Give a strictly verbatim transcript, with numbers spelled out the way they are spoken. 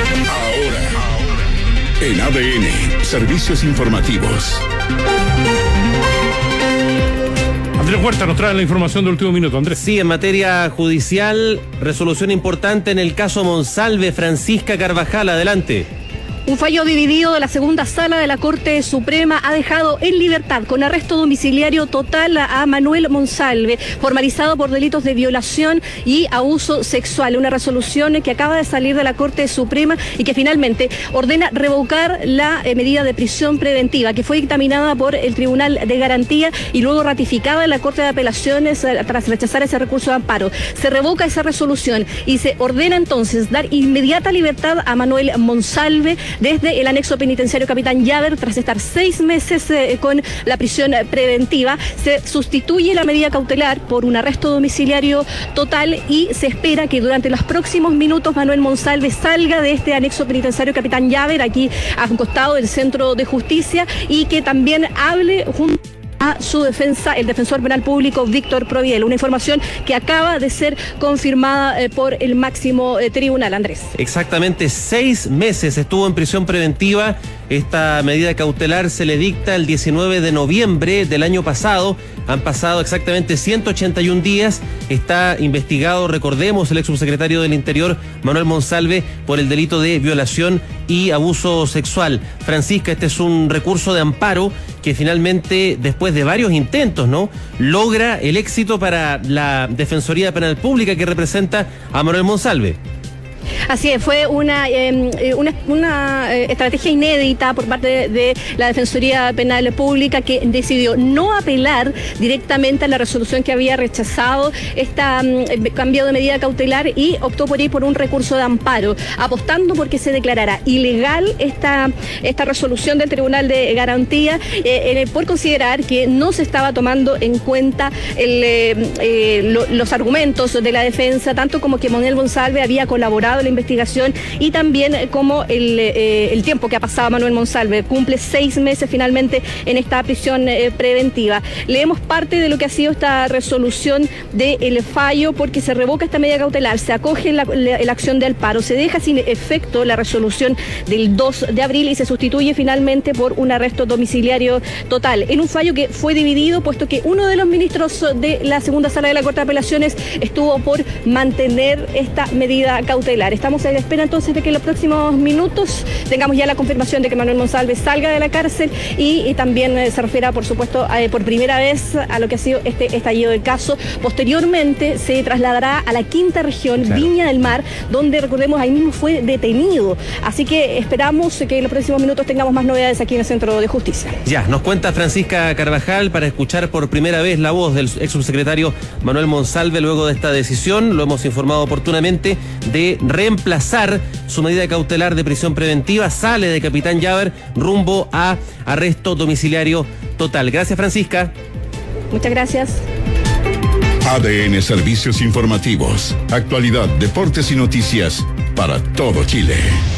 Ahora, en A D N, Servicios Informativos. Andrés Huerta nos trae la información del último minuto. Andrés. Sí, en materia judicial, resolución importante en el caso Monsalve. Francisca Carvajal, adelante. Un fallo dividido de la segunda sala de la Corte Suprema ha dejado en libertad con arresto domiciliario total a Manuel Monsalve, formalizado por delitos de violación y abuso sexual. Una resolución que acaba de salir de la Corte Suprema y que finalmente ordena revocar la eh, medida de prisión preventiva que fue dictaminada por el Tribunal de Garantía y luego ratificada en la Corte de Apelaciones eh, tras rechazar ese recurso de amparo. Se revoca esa resolución y se ordena entonces dar inmediata libertad a Manuel Monsalve desde el anexo penitenciario Capitán Llaver tras estar seis meses eh, con la prisión preventiva. Se sustituye la medida cautelar por un arresto domiciliario total y se espera que durante los próximos minutos Manuel Monsalve salga de este anexo penitenciario Capitán Llaver, aquí a un costado del Centro de Justicia, y que también hable junto a su defensa, el defensor penal público Víctor Proviel. Una información que acaba de ser confirmada eh, por el máximo eh, tribunal, Andrés. Exactamente seis meses estuvo en prisión preventiva. Esta medida cautelar se le dicta el diecinueve de noviembre del año pasado. Han pasado exactamente ciento ochenta y un días. Está investigado, recordemos, el ex subsecretario del Interior, Manuel Monsalve, por el delito de violación y abuso sexual. Francisca, este es un recurso de amparo que finalmente, después de varios intentos, ¿no?, logra el éxito para la Defensoría Penal Pública que representa a Manuel Monsalve. Así es, fue una, eh, una, una eh, estrategia inédita por parte de, de la Defensoría Penal Pública, que decidió no apelar directamente a la resolución que había rechazado este cambio de medida cautelar y optó por ir por un recurso de amparo, apostando porque se declarara ilegal esta, esta resolución del Tribunal de Garantía eh, eh, por considerar que no se estaba tomando en cuenta el, eh, eh, lo, los argumentos de la defensa, tanto como que Manuel Monsalve había colaborado en la investigación y también como el, eh, el tiempo que ha pasado Manuel Monsalve. Cumple seis meses finalmente en esta prisión eh, preventiva. Leemos parte de lo que ha sido esta resolución del fallo, porque se revoca esta medida cautelar, se acoge la, la, la acción de amparo, se deja sin efecto la resolución del dos de abril y se sustituye finalmente por un arresto domiciliario total. En un fallo que fue dividido, puesto que uno de los ministros de la segunda sala de la Corte de Apelaciones estuvo por mantener esta medida cautelar. Estamos en espera entonces de que en los próximos minutos tengamos ya la confirmación de que Manuel Monsalve salga de la cárcel y, y también eh, se refiera, por supuesto, eh, por primera vez a lo que ha sido este estallido del caso. Posteriormente se trasladará a la quinta región, claro, Viña del Mar, donde, recordemos, ahí mismo fue detenido. Así que esperamos que en los próximos minutos tengamos más novedades aquí en el Centro de Justicia. Ya, nos cuenta Francisca Carvajal para escuchar por primera vez la voz del ex subsecretario Manuel Monsalve luego de esta decisión. Lo hemos informado oportunamente de reemplazar su medida cautelar de prisión preventiva. Sale de Capitán Llaver rumbo a arresto domiciliario total. Gracias, Francisca. Muchas gracias. A D N Servicios Informativos. Actualidad, deportes y noticias para todo Chile.